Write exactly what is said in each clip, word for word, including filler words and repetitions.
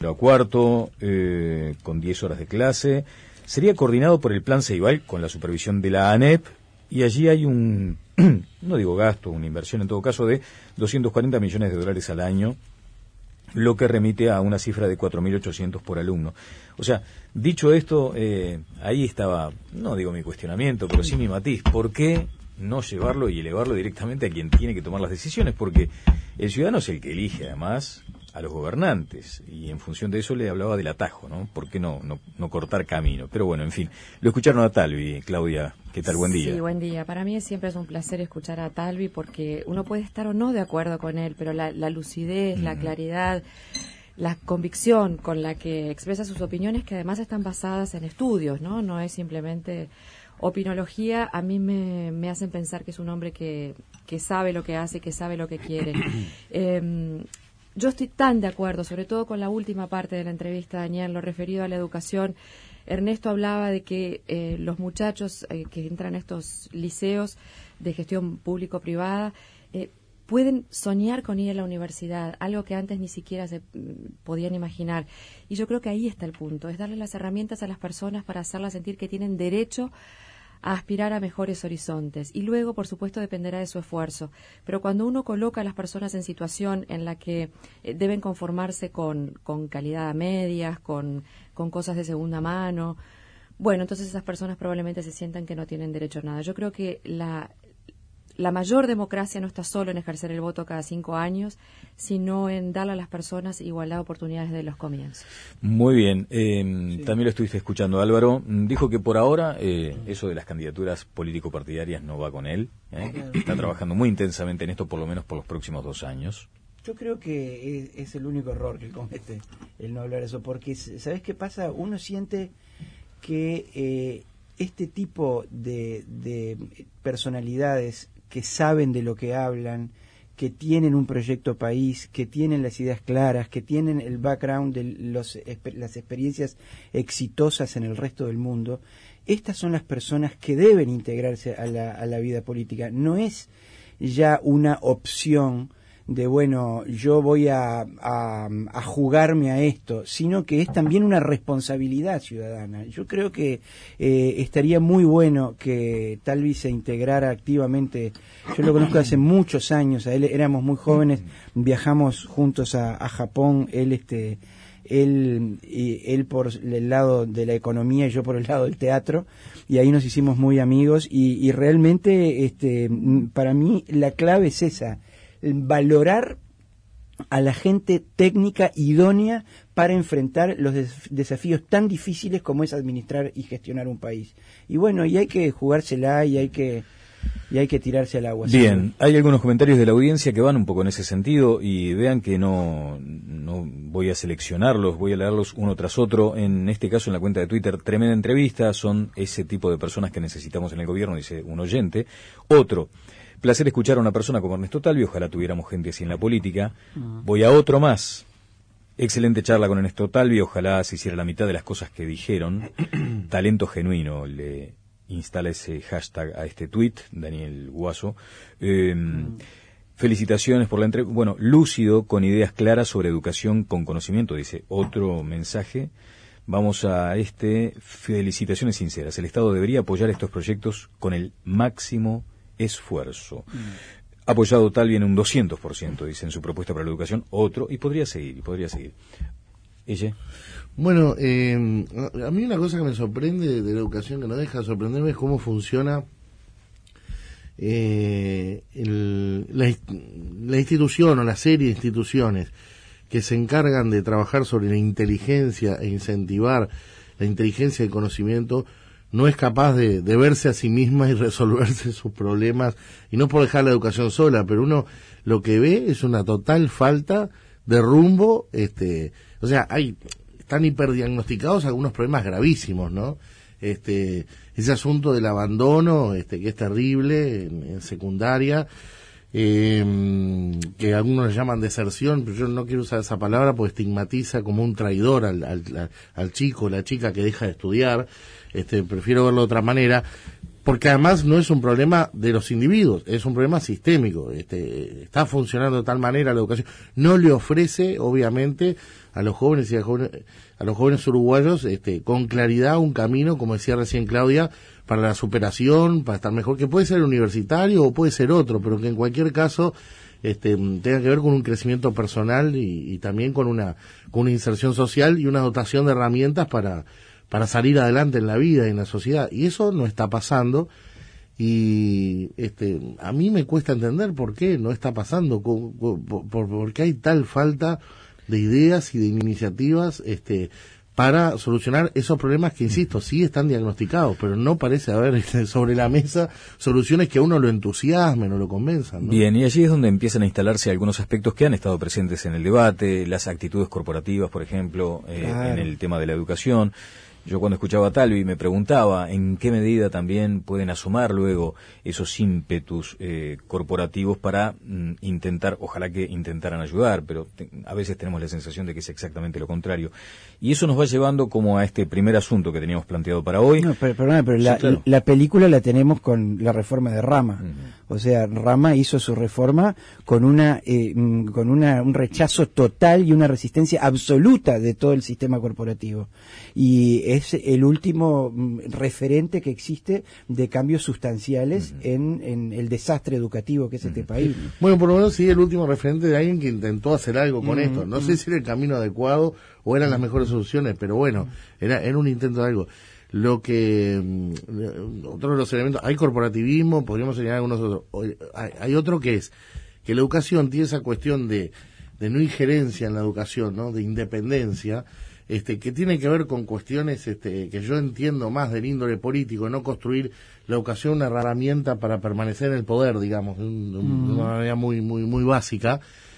a cuarto, eh, con diez horas de clase. Sería coordinado por el Plan Ceibal con la supervisión de la ANEP, y allí hay un, no digo gasto, una inversión en todo caso de doscientos cuarenta millones de dólares al año, lo que remite a una cifra de cuatro mil ochocientos por alumno. O sea, dicho esto, eh, ahí estaba, no digo mi cuestionamiento, pero sí mi matiz. ¿Por qué no llevarlo y elevarlo directamente a quien tiene que tomar las decisiones? Porque el ciudadano es el que elige, además, a los gobernantes, y en función de eso le hablaba del atajo, ¿no? ¿Por qué no, no, no cortar camino? Pero bueno, en fin, lo escucharon a Talvi. Claudia, ¿qué tal? Buen día. Sí, buen día. Para mí siempre es un placer escuchar a Talvi, porque uno puede estar o no de acuerdo con él, pero la, la lucidez, mm. la claridad, la convicción con la que expresa sus opiniones, que además están basadas en estudios, ¿no? No es simplemente opinología, a mí me, me hacen pensar que es un hombre que, que sabe lo que hace, que sabe lo que quiere. eh, Yo estoy tan de acuerdo, sobre todo con la última parte de la entrevista, Daniel, lo referido a la educación. Ernesto hablaba de que eh, los muchachos eh, que entran a estos liceos de gestión público-privada eh, pueden soñar con ir a la universidad, algo que antes ni siquiera se mm, podían imaginar. Y yo creo que ahí está el punto, es darle las herramientas a las personas para hacerlas sentir que tienen derecho a aspirar a mejores horizontes, y luego, por supuesto, dependerá de su esfuerzo. Pero cuando uno coloca a las personas en situación en la que eh, deben conformarse con, con calidad a medias, con, con cosas de segunda mano, bueno, entonces esas personas probablemente se sientan que no tienen derecho a nada. Yo creo que la, la mayor democracia no está solo en ejercer el voto cada cinco años, sino en darle a las personas igualdad de oportunidades desde los comienzos. Muy bien. Eh, sí. También lo estuviste escuchando, Álvaro. Dijo que por ahora eh, eso de las candidaturas político-partidarias no va con él. ¿eh? Está trabajando muy intensamente en esto, por lo menos por los próximos dos años. Yo creo que es, es el único error que comete el no hablar eso, porque ¿sabes qué pasa? Uno siente que eh, este tipo de, de personalidades que saben de lo que hablan, que tienen un proyecto país, que tienen las ideas claras, que tienen el background de los, las experiencias exitosas en el resto del mundo, estas son las personas que deben integrarse a la, a la vida política. No es ya una opción de, bueno, yo voy a, a, a jugarme a esto, sino que es también una responsabilidad ciudadana. Yo creo que eh, estaría muy bueno que Talvi se integrara activamente. Yo lo conozco hace muchos años, a él éramos muy jóvenes, viajamos juntos a, a Japón, él este él y él por el lado de la economía y yo por el lado del teatro, y ahí nos hicimos muy amigos, y, y realmente este para mí la clave es esa: valorar a la gente técnica idónea para enfrentar los des- desafíos tan difíciles como es administrar y gestionar un país. Y bueno, y hay que jugársela y hay que y hay que tirarse al agua. Bien, ¿sí? Hay algunos comentarios de la audiencia que van un poco en ese sentido, y vean que no, no voy a seleccionarlos, voy a leerlos uno tras otro. En este caso, en la cuenta de Twitter, tremenda entrevista, son ese tipo de personas que necesitamos en el gobierno, dice un oyente. Otro: placer escuchar a una persona como Ernesto Talvi, ojalá tuviéramos gente así en la política. Uh-huh. Voy a otro más: excelente charla con Ernesto Talvi, ojalá se hiciera la mitad de las cosas que dijeron. Talento genuino, le instala ese hashtag a este tuit, Daniel Guaso. Eh, uh-huh. Felicitaciones por la entrevista. Bueno, lúcido, con ideas claras sobre educación con conocimiento, dice otro mensaje. Vamos a este: felicitaciones sinceras. El Estado debería apoyar estos proyectos con el máximo esfuerzo. Mm. Apoyado Talvi en un doscientos por ciento, dice en su propuesta para la educación. Otro, y podría seguir, y podría seguir. ¿Ella? Bueno, eh, a mí una cosa que me sorprende de la educación, que no deja de sorprenderme, es cómo funciona eh, el, la, la institución o la serie de instituciones que se encargan de trabajar sobre la inteligencia e incentivar la inteligencia y el conocimiento. No es capaz de, de verse a sí misma y resolverse sus problemas, y no por dejar la educación sola, pero uno lo que ve es una total falta de rumbo. Este, o sea, hay están hiperdiagnosticados algunos problemas gravísimos, ¿no? Este, ese asunto del abandono, este, que es terrible en, en secundaria, eh, que algunos le llaman deserción, pero yo no quiero usar esa palabra porque estigmatiza como un traidor al, al, al chico o la chica que deja de estudiar. Este, prefiero verlo de otra manera. porque además no es un problema de los individuos, es un problema sistémico. Este, está funcionando de tal manera la educación, no le ofrece, obviamente, a los jóvenes y a, jóvenes, a los jóvenes uruguayos, este, con claridad un camino, como decía recién Claudia, para la superación, para estar mejor, que puede ser universitario o puede ser otro, pero que en cualquier caso este, tenga que ver con un crecimiento personal y, y también con una, con una inserción social y una dotación de herramientas para para salir adelante en la vida y en la sociedad, y eso no está pasando, y este a mí me cuesta entender por qué no está pasando, por, por, por qué hay tal falta de ideas y de iniciativas este para solucionar esos problemas que, insisto, sí están diagnosticados, pero no parece haber este, sobre la mesa soluciones que a uno lo entusiasmen o lo convenzan, ¿no? Bien, y allí es donde empiezan a instalarse algunos aspectos que han estado presentes en el debate, las actitudes corporativas, por ejemplo, eh, claro. en el tema de la educación. Yo cuando escuchaba a Talvi me preguntaba en qué medida también pueden asomar luego esos ímpetus eh, corporativos para mm, intentar, ojalá que intentaran ayudar, pero te, a veces tenemos la sensación de que es exactamente lo contrario. Y eso nos va llevando como a este primer asunto que teníamos planteado para hoy. No, pero, perdón, pero sí, la, claro. la película la tenemos con la reforma de Rama. Uh-huh. O sea, Rama hizo su reforma con una eh, con una un rechazo total y una resistencia absoluta de todo el sistema corporativo. Y es el último referente que existe de cambios sustanciales uh-huh. en, en el desastre educativo que es uh-huh. este país. Bueno, por lo menos sí el último referente de alguien que intentó hacer algo con uh-huh. esto. No uh-huh. sé si era el camino adecuado o eran uh-huh. las mejores soluciones, pero bueno, era, era un intento de algo. Lo que, otro de los elementos, hay corporativismo, podríamos señalar algunos otros. Hay, hay otro que es que la educación tiene esa cuestión de, de no injerencia en la educación, ¿no? De independencia, este, que tiene que ver con cuestiones este, que yo entiendo más del índole político, no construir la educación una herramienta para permanecer en el poder, digamos, de, un, de, un, de una manera muy, muy, muy básica,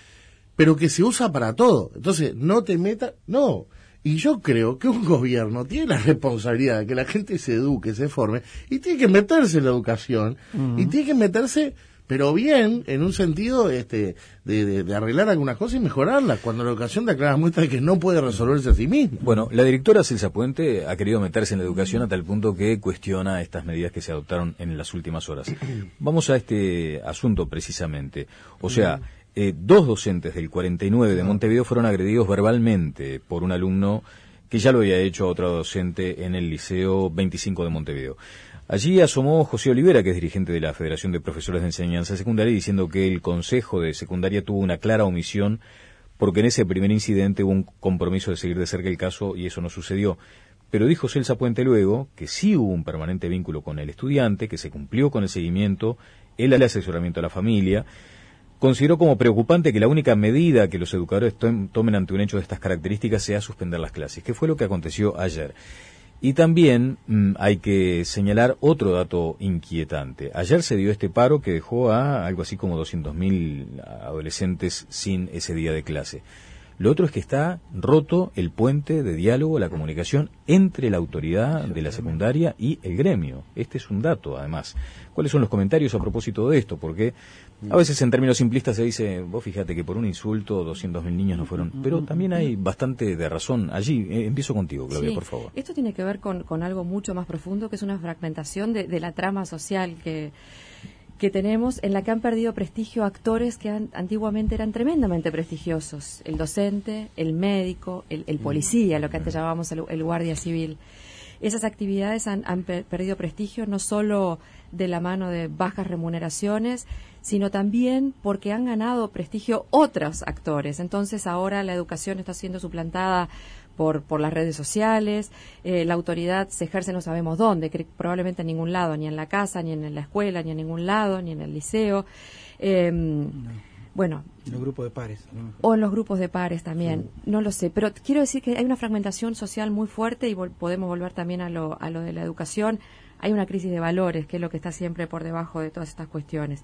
pero que se usa para todo. Entonces, no te metas, no. Y yo creo que un gobierno tiene la responsabilidad de que la gente se eduque, se forme, y tiene que meterse en la educación, uh-huh. y tiene que meterse, pero bien, en un sentido este de, de, de arreglar algunas cosas y mejorarlas, cuando la educación da claras muestras de que no puede resolverse a sí misma. Bueno, la directora Celsa Puente ha querido meterse en la educación a tal punto que cuestiona estas medidas que se adoptaron en las últimas horas. Vamos a este asunto precisamente. O sea... Eh, dos docentes del cuarenta y nueve de Montevideo fueron agredidos verbalmente por un alumno que ya lo había hecho a otra docente en el Liceo veinticinco de Montevideo. Allí asomó José Olivera, que es dirigente de la Federación de Profesores de Enseñanza Secundaria, diciendo que el Consejo de Secundaria tuvo una clara omisión porque en ese primer incidente hubo un compromiso de seguir de cerca el caso y eso no sucedió. Pero dijo Celsa Puente luego que sí hubo un permanente vínculo con el estudiante, que se cumplió con el seguimiento, el asesoramiento a la familia. Consideró como preocupante que la única medida que los educadores tomen ante un hecho de estas características sea suspender las clases, que fue lo que aconteció ayer. Y también mmm, hay que señalar otro dato inquietante. Ayer se dio este paro que dejó a algo así como doscientos mil adolescentes sin ese día de clase. Lo otro es que está roto el puente de diálogo, la comunicación entre la autoridad de la secundaria y el gremio. Este es un dato, además. ¿Cuáles son los comentarios a propósito de esto? Porque a veces en términos simplistas se dice, vos fíjate que por un insulto doscientos mil niños no fueron, pero también hay bastante de razón allí. Eh, empiezo contigo, Claudia, sí, por favor. Esto tiene que ver con, con algo mucho más profundo, que es una fragmentación de, de la trama social que... que tenemos, en la que han perdido prestigio actores que han, antiguamente eran tremendamente prestigiosos. El docente, el médico, el, el policía, lo que antes llamábamos el, el guardia civil. Esas actividades han, han per- perdido prestigio no solo de la mano de bajas remuneraciones, sino también porque han ganado prestigio otros actores. Entonces ahora la educación está siendo suplantada por por las redes sociales, eh, la autoridad se ejerce no sabemos dónde, que probablemente en ningún lado, ni en la casa, ni en la escuela, ni en ningún lado, ni en el liceo. Eh, no. Bueno. En los grupos de pares. ¿No? O en los grupos de pares también, sí. No lo sé. Pero quiero decir que hay una fragmentación social muy fuerte y vol- podemos volver también a lo, a lo de la educación. Hay una crisis de valores, que es lo que está siempre por debajo de todas estas cuestiones.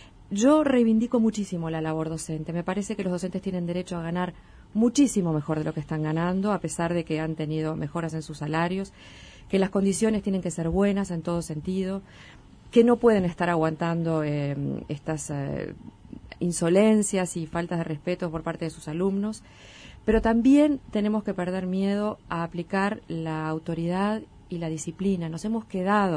Yo reivindico muchísimo la labor docente. Me parece que los docentes tienen derecho a ganar muchísimo mejor de lo que están ganando, a pesar de que han tenido mejoras en sus salarios, que las condiciones tienen que ser buenas en todo sentido, que no pueden estar aguantando eh, estas eh, insolencias y faltas de respeto por parte de sus alumnos, pero también tenemos que perder miedo a aplicar la autoridad y la disciplina. Nos hemos quedado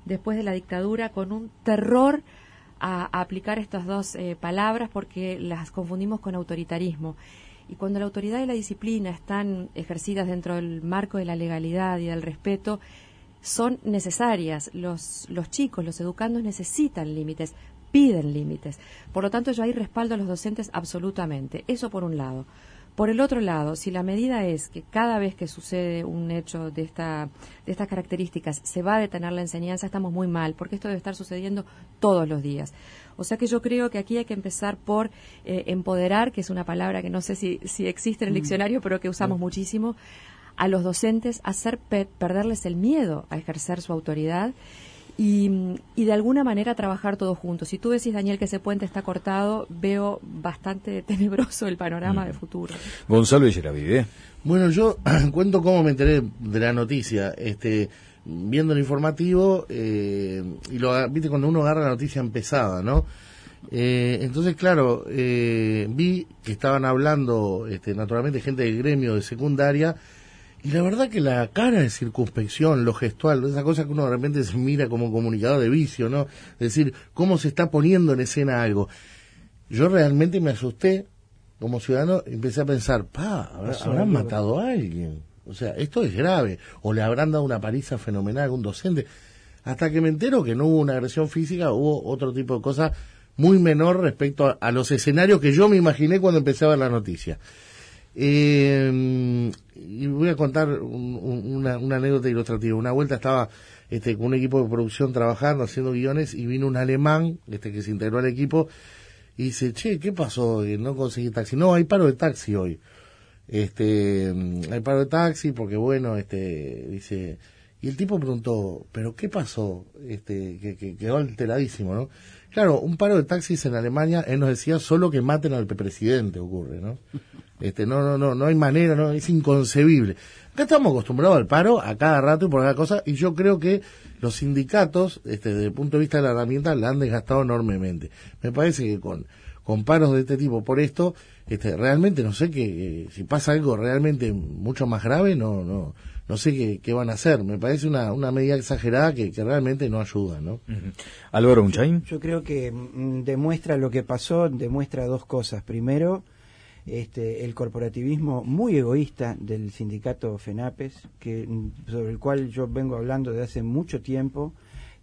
después de la dictadura con un terror a, a aplicar estas dos eh, palabras porque las confundimos con autoritarismo. Y cuando la autoridad y la disciplina están ejercidas dentro del marco de la legalidad y del respeto, son necesarias. Los, los chicos, los educandos necesitan límites, piden límites. Por lo tanto, yo ahí respaldo a los docentes absolutamente. Eso por un lado. Por el otro lado, si la medida es que cada vez que sucede un hecho de esta de estas características se va a detener la enseñanza, estamos muy mal, porque esto debe estar sucediendo todos los días. O sea que yo creo que aquí hay que empezar por eh, empoderar, que es una palabra que no sé si, si existe en el diccionario, pero que usamos muchísimo, a los docentes, hacer pe- perderles el miedo a ejercer su autoridad. Y, y de alguna manera trabajar todos juntos. Si tú decís, Daniel, que ese puente está cortado, veo bastante tenebroso el panorama mm. de futuro. Gonzalo Echeravide. Bueno, yo cuento cómo me enteré de la noticia, este, viendo el informativo, eh, y lo viste cuando uno agarra la noticia empezada, ¿no? Eh, entonces, claro, eh, vi que estaban hablando, este, naturalmente, gente del gremio de secundaria. Y la verdad que la cara de circunspección, lo gestual, esa cosa que uno de repente se mira como comunicador de vicio, ¿no? Es decir, cómo se está poniendo en escena algo. Yo realmente me asusté como ciudadano y empecé a pensar, pa, ¿habrá, ¿habrán matado a alguien? O sea, esto es grave. O le habrán dado una paliza fenomenal a algún docente. Hasta que me entero que no hubo una agresión física, hubo otro tipo de cosa muy menor respecto a, a los escenarios que yo me imaginé cuando empecé a ver la noticia. Eh, y voy a contar un, un, una, una anécdota ilustrativa. Una vuelta estaba este, con un equipo de producción trabajando, haciendo guiones, y vino un alemán este, que se integró al equipo y dice, che, ¿qué pasó? No conseguí taxi. No, hay paro de taxi hoy. Este, hay paro de taxi porque, bueno, este, dice... Y el tipo preguntó, ¿pero qué pasó? Este, que, que quedó alteradísimo, ¿no? Claro, un paro de taxis en Alemania, él nos decía, solo que maten al presidente ocurre, ¿no? Este, no, no, no, no hay manera, no, es inconcebible. Acá estamos acostumbrados al paro a cada rato y por cada cosa, y yo creo que los sindicatos, este, desde el punto de vista de la herramienta, la han desgastado enormemente. Me parece que con, con paros de este tipo por esto, este, realmente no sé que, eh, si pasa algo realmente mucho más grave, no, no, no sé qué, qué van a hacer. Me parece una, una medida exagerada que, que realmente no ayuda, ¿no? Uh-huh. Álvaro Unchain. Yo creo que mm, demuestra lo que pasó, demuestra dos cosas. Primero, este, el corporativismo muy egoísta del sindicato FENAPES, que sobre el cual yo vengo hablando desde hace mucho tiempo.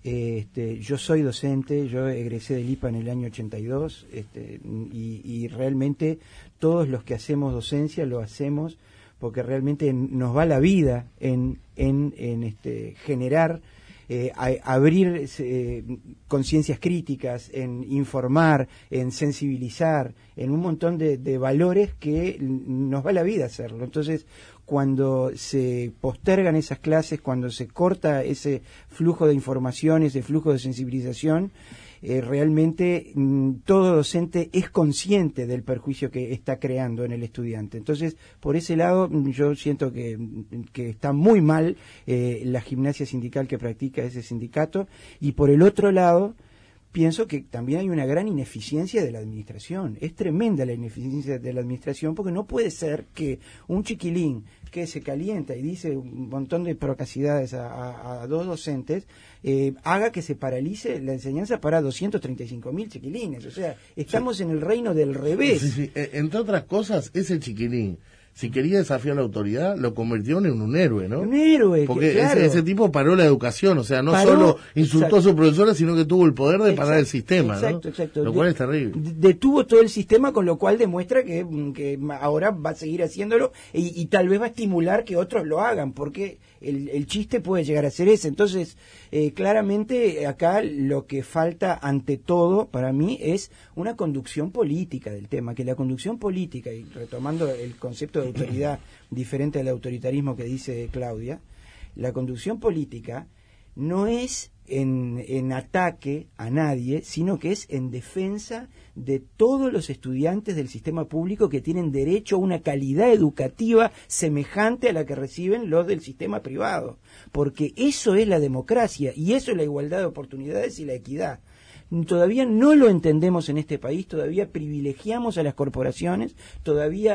Este, yo soy docente, yo egresé del I P A en el año ochenta y dos, este, y, y realmente todos los que hacemos docencia lo hacemos porque realmente nos va la vida en, en, en este, generar, eh, a, abrir eh, conciencias críticas, en informar, en sensibilizar, en un montón de, de valores que nos va la vida hacerlo. Entonces, cuando se postergan esas clases, cuando se corta ese flujo de información, ese flujo de sensibilización, eh, realmente mm, todo docente es consciente del perjuicio que está creando en el estudiante. Entonces, por ese lado, yo siento que, que está muy mal eh, la gimnasia sindical que practica ese sindicato, y por el otro lado, pienso que también hay una gran ineficiencia de la administración. Es tremenda la ineficiencia de la administración, porque no puede ser que un chiquilín que se calienta y dice un montón de procacidades a, a, a dos docentes, eh, haga que se paralice la enseñanza para doscientos treinta y cinco mil chiquilines. O sea, estamos sí. en el reino del revés. Sí, sí. Entre otras cosas, ese chiquilín, si quería desafiar la autoridad, lo convirtió en un héroe, ¿no? Un héroe, porque claro. ese, ese tipo paró la educación, o sea, no paró, solo insultó exacto. a su profesora, sino que tuvo el poder de exacto, parar el sistema, exacto, ¿no? Exacto. Lo cual de, es terrible. Detuvo todo el sistema, con lo cual demuestra que, que ahora va a seguir haciéndolo y, y tal vez va a estimular que otros lo hagan, porque el, el chiste puede llegar a ser ese. Entonces, eh, claramente acá lo que falta ante todo para mí es una conducción política del tema, que la conducción política, y retomando el concepto de autoridad diferente al autoritarismo que dice Claudia, la conducción política no es en, en ataque a nadie, sino que es en defensa de todos los estudiantes del sistema público que tienen derecho a una calidad educativa semejante a la que reciben los del sistema privado, porque eso es la democracia y eso es la igualdad de oportunidades y la equidad. Todavía no lo entendemos en este país, todavía privilegiamos a las corporaciones, todavía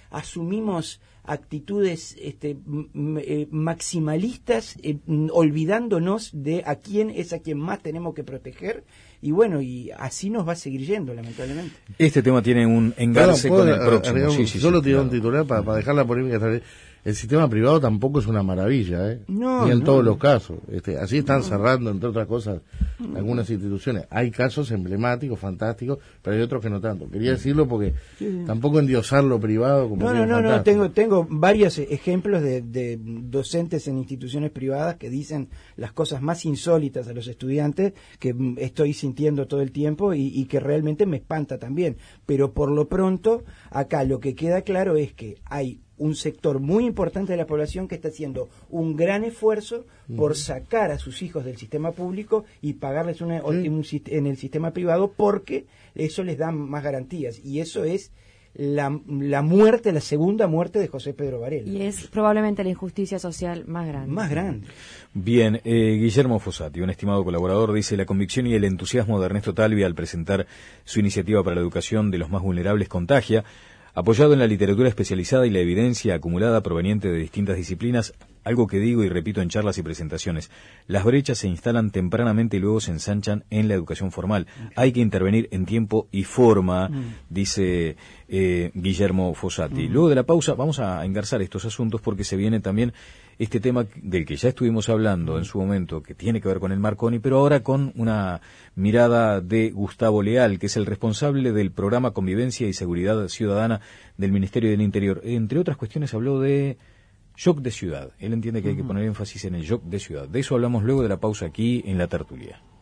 asumimos actitudes este, m- eh, maximalistas, eh, olvidándonos de a quién es a quien más tenemos que proteger, y bueno, y así nos va a seguir yendo, lamentablemente. Este tema tiene un engarce Claro, con el puedo, próximo. agregar un- Sí, sí, solo sí, tirar claro. un titular para, para dejar la polémica. esta vez. El sistema privado tampoco es una maravilla, ¿eh? No, ni en no. todos los casos. Este, así están cerrando, entre otras cosas, algunas instituciones. Hay casos emblemáticos, fantásticos, pero hay otros que no tanto. Quería decirlo porque Sí. tampoco endiosar lo privado como No, que no, es no, no, fantástico. tengo, tengo varios ejemplos de, de docentes en instituciones privadas que dicen las cosas más insólitas a los estudiantes que mm, estoy sintiendo todo el tiempo y, y que realmente me espanta también. Pero por lo pronto, acá lo que queda claro es que hay un sector muy importante de la población que está haciendo un gran esfuerzo por sacar a sus hijos del sistema público y pagarles una, Sí. en, un sist- en el sistema privado porque eso les da más garantías. Y eso es la, la muerte, la segunda muerte de José Pedro Varela. Y es probablemente la injusticia social más grande. Más grande. Bien, eh, Guillermo Fossati, un estimado colaborador, dice: la convicción y el entusiasmo de Ernesto Talvi al presentar su iniciativa para la educación de los más vulnerables contagia. Apoyado en la literatura especializada y la evidencia acumulada proveniente de distintas disciplinas, algo que digo y repito en charlas y presentaciones, las brechas se instalan tempranamente y luego se ensanchan en la educación formal. Hay que intervenir en tiempo y forma, Mm. dice eh, Guillermo Fossati. Mm. Luego de la pausa vamos a engarzar estos asuntos porque se viene también este tema del que ya estuvimos hablando en su momento, que tiene que ver con el Marconi, pero ahora con una mirada de Gustavo Leal, que es el responsable del programa Convivencia y Seguridad Ciudadana del Ministerio del Interior. Entre otras cuestiones habló de shock de ciudad. Él entiende que hay que poner énfasis en el shock de ciudad. De eso hablamos luego de la pausa aquí en La Tertulia.